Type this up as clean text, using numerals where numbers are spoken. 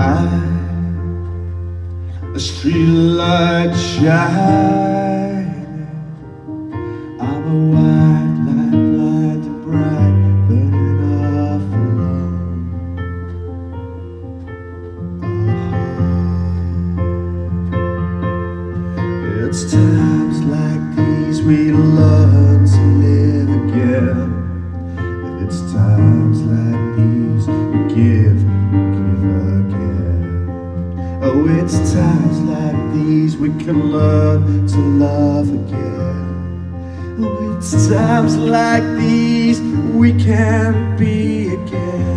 A street light shining. I'm a white light, blind and bright, burning off alone. It's times like these we learn to live again. And it's times like these we give again. Oh, it's times like these we can learn to love again. Oh, it's times like these we can be again.